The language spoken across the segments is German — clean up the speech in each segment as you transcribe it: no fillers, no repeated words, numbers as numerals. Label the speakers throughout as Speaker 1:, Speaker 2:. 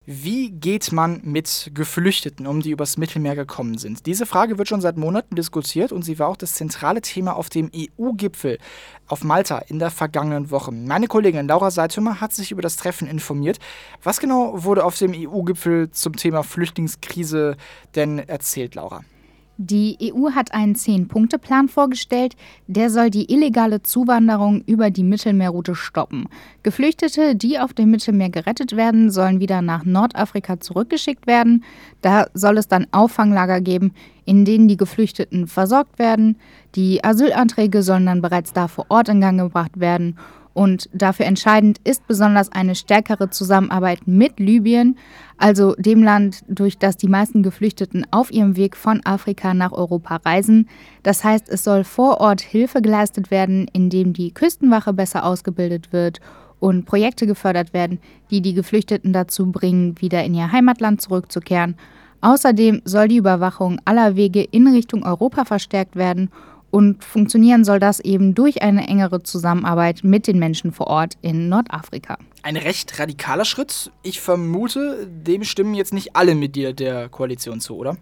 Speaker 1: Wie geht man mit Geflüchteten um, die übers Mittelmeer gekommen sind? Diese Frage wird schon seit Monaten diskutiert und sie war auch das zentrale Thema auf dem EU-Gipfel auf Malta in der vergangenen Woche. Meine Kollegin Laura Seithomer hat sich über das Treffen informiert. Was genau wurde auf dem EU-Gipfel zum Thema Flüchtlingskrise denn erzählt, Laura?
Speaker 2: Die EU hat einen 10-Punkte-Plan vorgestellt, der soll die illegale Zuwanderung über die Mittelmeerroute stoppen. Geflüchtete, die auf dem Mittelmeer gerettet werden, sollen wieder nach Nordafrika zurückgeschickt werden. Da soll es dann Auffanglager geben, in denen die Geflüchteten versorgt werden. Die Asylanträge sollen dann bereits da vor Ort in Gang gebracht werden. Und dafür entscheidend ist besonders eine stärkere Zusammenarbeit mit Libyen, also dem Land, durch das die meisten Geflüchteten auf ihrem Weg von Afrika nach Europa reisen. Das heißt, es soll vor Ort Hilfe geleistet werden, indem die Küstenwache besser ausgebildet wird und Projekte gefördert werden, die die Geflüchteten dazu bringen, wieder in ihr Heimatland zurückzukehren. Außerdem soll die Überwachung aller Wege in Richtung Europa verstärkt werden. Und funktionieren soll das eben durch eine engere Zusammenarbeit mit den Menschen vor Ort in Nordafrika.
Speaker 1: Ein recht radikaler Schritt. Ich vermute, dem stimmen jetzt nicht alle Mitglieder der Koalition zu, oder?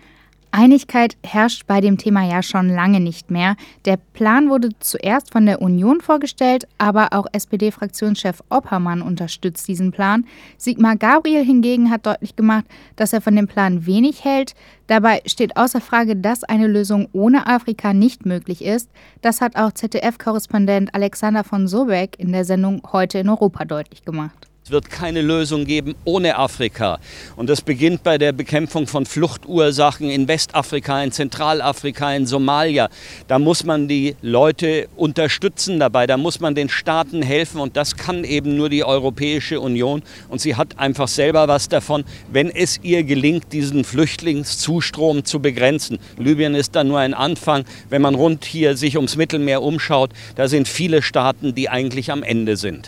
Speaker 2: Einigkeit herrscht bei dem Thema ja schon lange nicht mehr. Der Plan wurde zuerst von der Union vorgestellt, aber auch SPD-Fraktionschef Oppermann unterstützt diesen Plan. Sigmar Gabriel hingegen hat deutlich gemacht, dass er von dem Plan wenig hält. Dabei steht außer Frage, dass eine Lösung ohne Afrika nicht möglich ist. Das hat auch ZDF-Korrespondent Alexander von Sobeck in der Sendung Heute in Europa deutlich gemacht.
Speaker 3: Es wird keine Lösung geben ohne Afrika. Und das beginnt bei der Bekämpfung von Fluchtursachen in Westafrika, in Zentralafrika, in Somalia. Da muss man die Leute unterstützen dabei, da muss man den Staaten helfen. Und das kann eben nur die Europäische Union. Und sie hat einfach selber was davon, wenn es ihr gelingt, diesen Flüchtlingszustrom zu begrenzen. Libyen ist dann nur ein Anfang. Wenn man rund hier sich ums Mittelmeer umschaut, da sind viele Staaten, die eigentlich am Ende sind.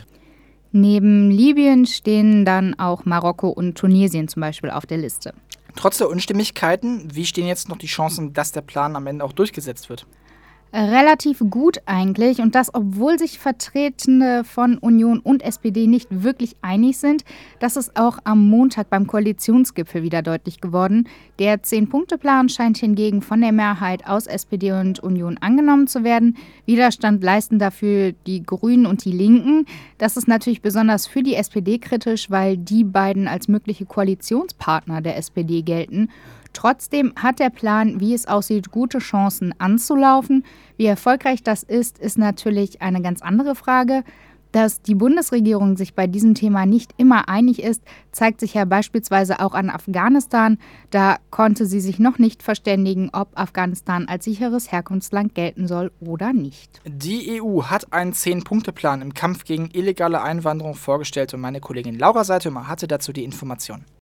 Speaker 2: Neben Libyen stehen dann auch Marokko und Tunesien zum Beispiel auf der Liste.
Speaker 1: Trotz der Unstimmigkeiten, wie stehen jetzt noch die Chancen, dass der Plan am Ende auch durchgesetzt wird?
Speaker 2: Relativ gut eigentlich, und das, obwohl sich Vertretende von Union und SPD nicht wirklich einig sind. Das ist auch am Montag beim Koalitionsgipfel wieder deutlich geworden. Der 10-Punkte-Plan scheint hingegen von der Mehrheit aus SPD und Union angenommen zu werden. Widerstand leisten dafür die Grünen und die Linken. Das ist natürlich besonders für die SPD kritisch, weil die beiden als mögliche Koalitionspartner der SPD gelten. Trotzdem hat der Plan, wie es aussieht, gute Chancen anzulaufen. Wie erfolgreich das ist natürlich eine ganz andere Frage. Dass die Bundesregierung sich bei diesem Thema nicht immer einig ist, zeigt sich ja beispielsweise auch an Afghanistan. Da konnte sie sich noch nicht verständigen, ob Afghanistan als sicheres Herkunftsland gelten soll oder nicht.
Speaker 1: Die EU hat einen 10-Punkte-Plan im Kampf gegen illegale Einwanderung vorgestellt und meine Kollegin Laura Seithomer hatte dazu die Information.